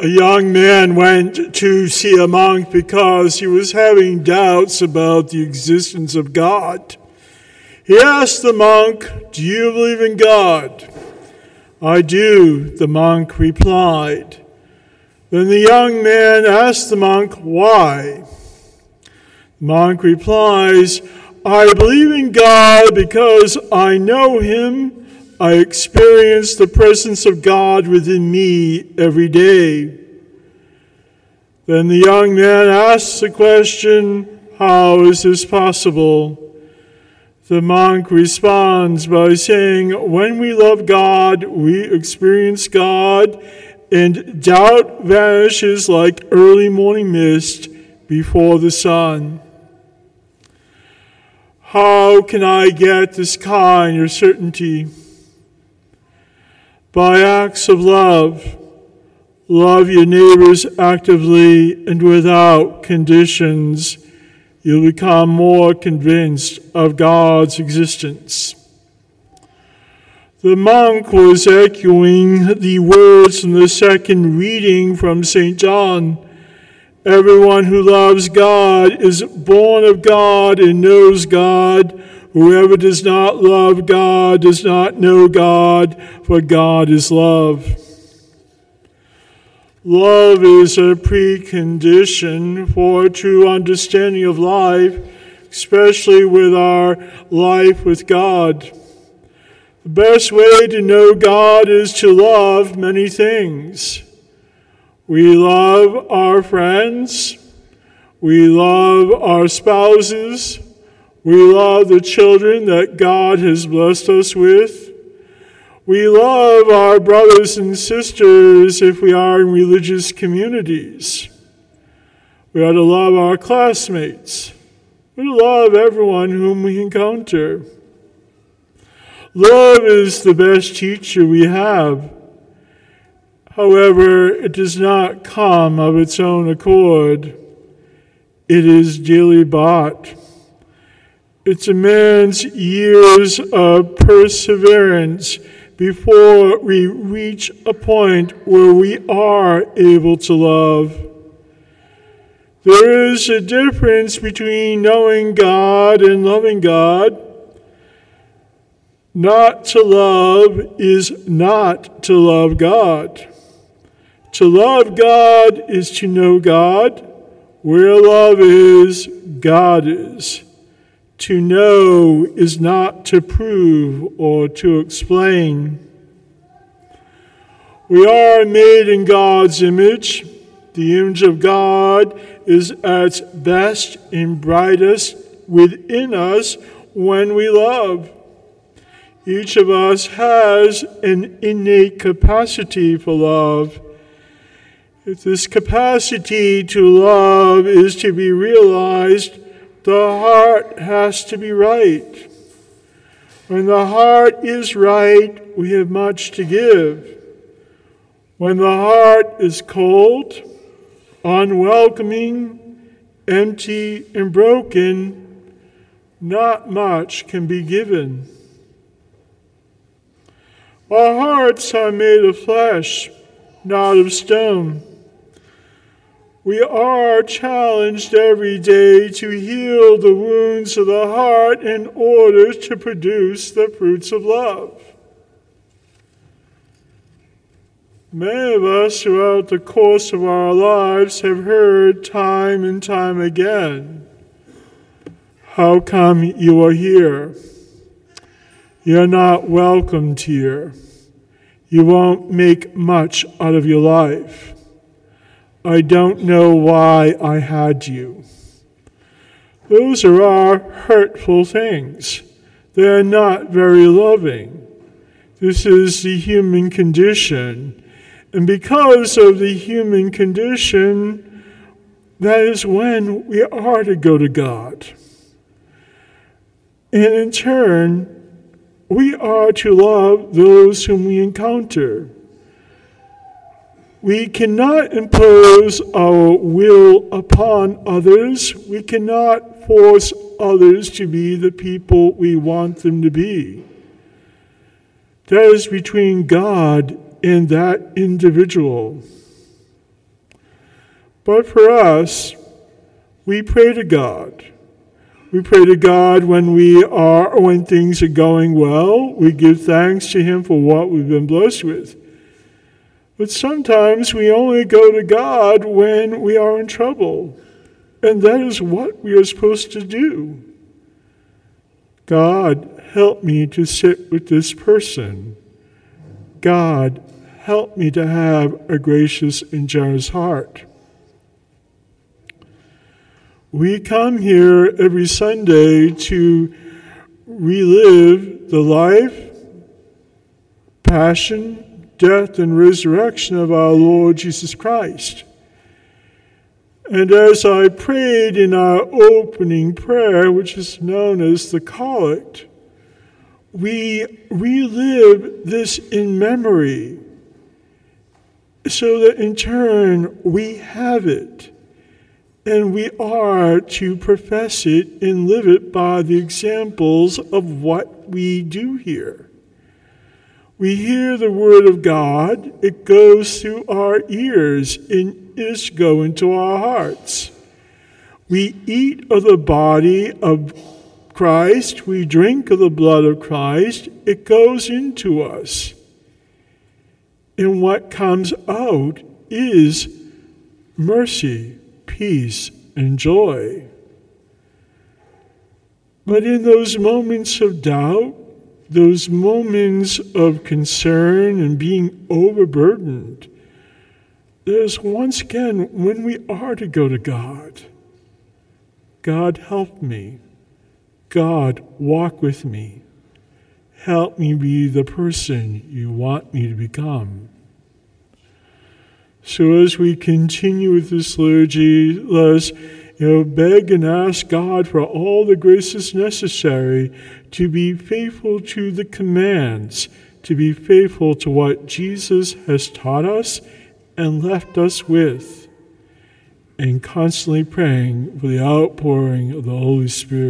A young man went to see a monk because he was having doubts about the existence of God. He asked the monk, "Do you believe in God?" "I do," the monk replied. Then the young man asked the monk, "Why?" The monk replies, "I believe in God because I know Him. I experience the presence of God within me every day." Then the young man asks the question, "How is this possible?" The monk responds by saying, "When we love God, we experience God, and doubt vanishes like early morning mist before the sun." How can I get this kind of certainty? By acts of love. Love your neighbors actively and without conditions. You'll become more convinced of God's existence. The monk was echoing the words from the second reading from St. John. Everyone who loves God is born of God and knows God. Whoever does not love God does not know God, for God is love. Love is a precondition for a true understanding of life, especially with our life with God. The best way to know God is to love many things. We love our friends. We love our spouses. We love the children that God has blessed us with. We love our brothers and sisters if we are in religious communities. We ought to love our classmates. We love everyone whom we encounter. Love is the best teacher we have. However, it does not come of its own accord. It is dearly bought. It demands years of perseverance before we reach a point where we are able to love. There is a difference between knowing God and loving God. Not to love is not to love God. To love God is to know God. Where love is, God is. To know is not to prove or to explain. We are made in God's image. The image of God is at its best and brightest within us when we love. Each of us has an innate capacity for love. If this capacity to love is to be realized, the heart has to be right. When the heart is right, we have much to give. When the heart is cold, unwelcoming, empty, and broken, not much can be given. Our hearts are made of flesh, not of stone. We are challenged every day to heal the wounds of the heart in order to produce the fruits of love. Many of us throughout the course of our lives have heard time and time again, "How come you are here? You're not welcomed here. You won't make much out of your life. I don't know why I had you." Those are hurtful things. They are not very loving. This is the human condition. And because of the human condition, that is when we are to go to God. And in turn, we are to love those whom we encounter. We cannot impose our will upon others. We cannot force others to be the people we want them to be. That is between God and that individual. But for us, we pray to God. We pray to God when things are going well. We give thanks to Him for what we've been blessed with. But sometimes we only go to God when we are in trouble. And that is what we are supposed to do. God, help me to sit with this person. God, help me to have a gracious and generous heart. We come here every Sunday to relive the life, passion, death, and resurrection of our Lord Jesus Christ. And as I prayed in our opening prayer, which is known as the Collect, we relive this in memory so that in turn we have it. And we are to profess it and live it by the examples of what we do here. We hear the word of God, it goes through our ears and is go into our hearts. We eat of the body of Christ, we drink of the blood of Christ, it goes into us. And what comes out is mercy, peace, and joy. But in those moments of doubt, those moments of concern and being overburdened, there's once again when we are to go to God. God, help me. God, walk with me. Help me be the person you want me to become. So as we continue with this liturgy, let us beg and ask God for all the graces necessary to be faithful to the commands, to be faithful to what Jesus has taught us and left us with, and constantly praying for the outpouring of the Holy Spirit.